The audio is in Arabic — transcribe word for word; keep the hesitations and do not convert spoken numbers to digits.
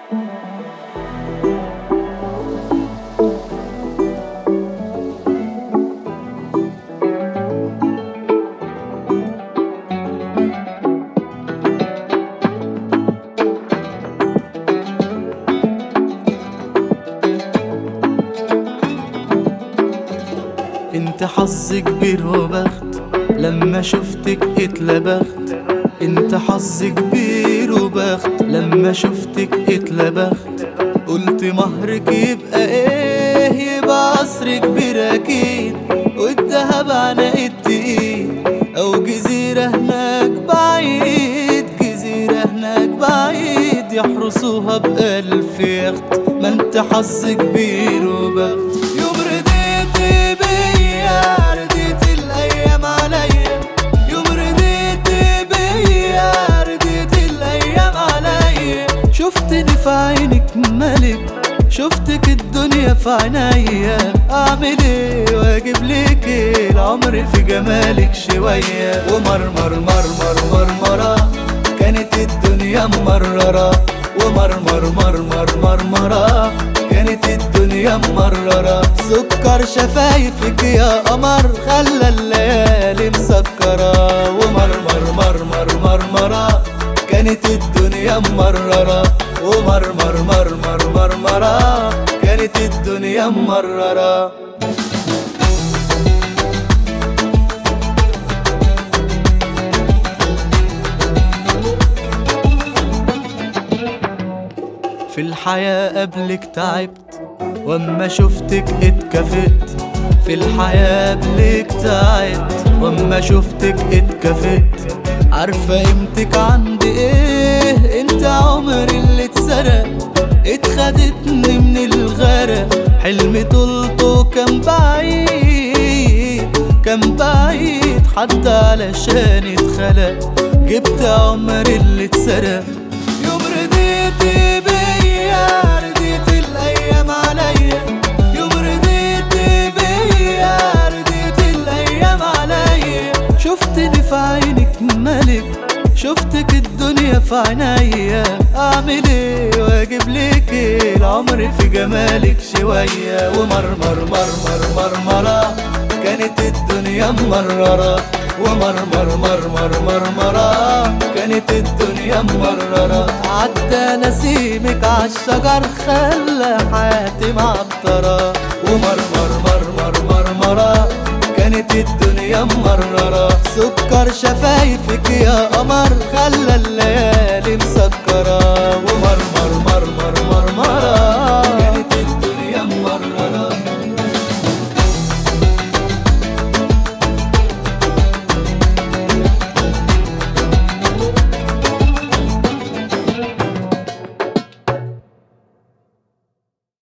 انت حظ كبير وبخت لما شفتك اتلبخت. انت حظ كبير وبخت لما شفتك اتلبخت. قلت مهرك يبقى ايه؟ يبقى قصر كبير اكيد، والدهب على التقيل، او جزيرة هناك بعيد، جزيرة هناك بعيد يحرسوها بألف يخت. ما انت حظ كبير وبخت. يوم رضيت بيا رضيت الايام عليا، يوم رضيت بيا رضيت الايام عليا. شفتني في عينك ملك، شفتك الدنيا في عينيا. اعمل ايه واجيب لك ايه؟ العمر في جمالك شويه. ومرمر مرمر مرمره كانت الدنيا ممرره، ومرمر مرمر مرمره كانت الدنيا ممرره. سكر شفايفك يا قمر خلى الليالي مسكره. ومرمر مرمر مرمره كانت الدنيا ممرره، ومرمر مرمر مرمره كانت الدنيا ممرره. في الحياة قبلك تعبت واما شفتك اتكفت. في الحياة قبلك تعبت واما شفتك اتكفت. عارفة قيمتك عندي ايه؟ انت عمري اللي اتسرق، اتخدتني من الغرق. حلمي طولته كان بعيد كان بعيد حتى علشان اتخلق. جبت عمري اللي اتسرق. يوم رضيت بيا رضيت الايام عليا، يوم رضيت بيا رضيت الايام عليا. شفتني في عينك ملك، شفتك الدنيا في عينيا. اعمل ايه واجيب لك ايه؟ العمر في جمالك شويه. ومرمر مرمر مرمره كانت الدنيا ممرره، ومرمر مرمر مرمره كانت الدنيا ممرره. عدى نسيمك عالشجر خلى حياتي معطره، ومرمر مرمر مرمره كانت الدنيا ممرره. سكر شفايفك يا قمر خلى